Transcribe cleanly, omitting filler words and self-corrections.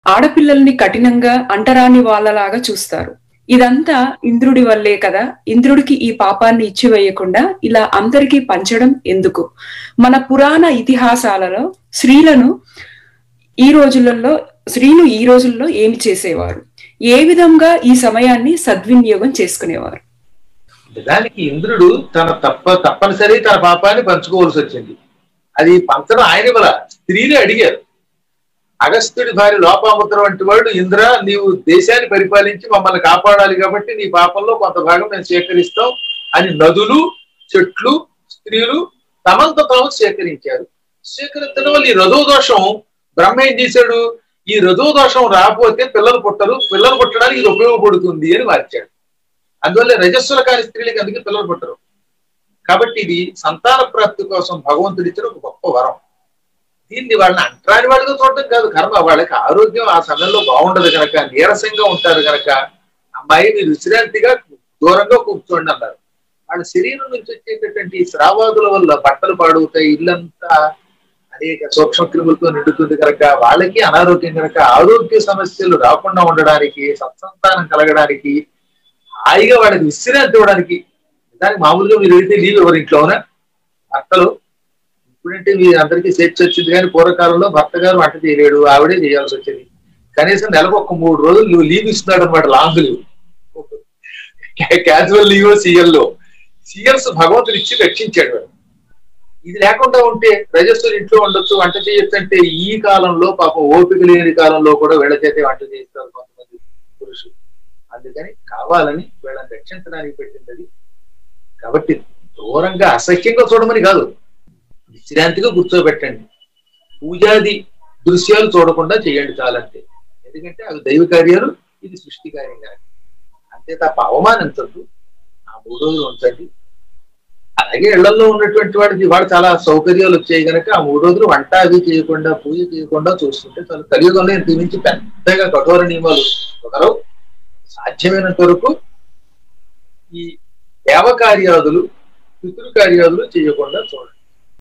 ఆడపిల్లల్ని కఠినంగా అంటరాని వాళ్ళలాగా చూస్తారు. ఇదంతా ఇంద్రుడి వల్లే కదా. ఇంద్రుడికి ఈ పాపాన్ని ఇచ్చివేయకుండా ఇలా అందరికీ పంచడం ఎందుకు? మన పురాణ ఇతిహాసాలలో స్త్రీలు ఈ రోజుల్లో ఏమి చేసేవారు? ఏ విధంగా ఈ సమయాన్ని సద్వినియోగం చేసుకునేవారు? దానికి ఇంద్రుడు తప్పనిసరి తన పాపాన్ని పంచుకోవాల్సి వచ్చింది. అది పంచడం ఆయన వల్ల స్త్రీలే అడిగారు. అగస్త్యుడి భార్య లోపాముద్ర వంటి వాడు, ఇంద్ర నీవు దేశాన్ని పరిపాలించి మమ్మల్ని కాపాడాలి కాబట్టి నీ పాపంలో కొంత భాగం మేము స్వీకరిస్తాం అని నదులు, చెట్లు, స్త్రీలు తమంతో తాము స్వీకరించారు. స్వీకరించడం వల్ల ఈ రజోదోషం బ్రహ్మ ఏం చేశాడు? ఈ రజోదోషం రాకపోతే పిల్లలు పుట్టరు, పిల్లలు పుట్టడానికి ఇది ఉపయోగపడుతుంది అని మార్చాడు. అందువల్ల రజస్సుల కాని స్త్రీలకి అందుకే పిల్లలు పుట్టరు. కాబట్టి ఇది సంతాన ప్రాప్తి కోసం భగవంతుడి ఇచ్చిన ఒక గొప్ప వరం. దీన్ని వాళ్ళని అంటరాని వాడిగా చూడటం కాదు కర్మ. వాళ్ళకి ఆరోగ్యం ఆ సమయంలో బాగుండదు కనుక, నీరసంగా ఉంటారు కనుక, అమ్మాయి మీరు విశ్రాంతిగా దూరంగా కూర్చోండి అన్నారు. వాళ్ళ శరీరం నుంచి వచ్చేటటువంటి స్రావాదుల వల్ల బట్టలు పాడవుతాయి, ఇల్లంతా అనేక సూక్ష్మ క్రిములతో నిండుతుంది కనుక వాళ్ళకి అనారోగ్యం కనుక ఆరోగ్య సమస్యలు రాకుండా ఉండడానికి, సత్సంతానం కలగడానికి, హాయిగా వాళ్ళకి విశ్రాంతి ఇవ్వడానికి. దానికి మామూలుగా మీరు వెళితే లీవ్ ఎవరి ఇంట్లోనా భర్తలు? ఇప్పుడంటే మీ అందరికీ స్వేచ్ఛ వచ్చింది, కానీ పూర్వకాలంలో భర్త గారు వంట చేయలేడు, ఆవిడే చేయాల్సి వచ్చేది. కనీసం నెలకు ఒక 3 రోజులు లీవ్ ఇస్తున్నాడు అనమాట, long leave. Casual leave CLs భగవంతుడు ఇచ్చి రక్షించాడు. ఇది లేకుండా ఉంటే రజస్సులు ఇంట్లో ఉండొచ్చు, వంట చేయొచ్చు. అంటే ఈ కాలంలో పాపం ఓపిక లేని కాలంలో కూడా వీళ్ళ చేతే వంట చేస్తారు కొంతమంది పురుషులు. అందుకని కావాలని వీళ్ళని రక్షించడానికి పెట్టింది అది. కాబట్టి దూరంగా అసహ్యంగా చూడమని కాదు, విశ్రాంతిగా కూర్చోబెట్టండి. పూజాది దృశ్యాలు చూడకుండా చేయండి చాలంతే. ఎందుకంటే అవి దైవ కార్యాలు, ఇది సృష్టి కార్యం కాదు. అంతే తప్ప అవమానించద్దు. ఆ 3 రోజులు ఉంచండి. అలాగే ఇళ్లలో ఉన్నటువంటి వాడు చాలా సౌకర్యాలు వచ్చాయి కనుక ఆ 3 రోజులు వంట అది చేయకుండా, పూజ చేయకుండా చూస్తుంటే చాలా కలియుగంలో ఇంటి నుంచి పెద్దగా కఠోర నియమాలు ఒకరు సాధ్యమైనంత వరకు ఈ దేవకార్యాదులు, పితృకార్యాదులు చేయకుండా చూడండి.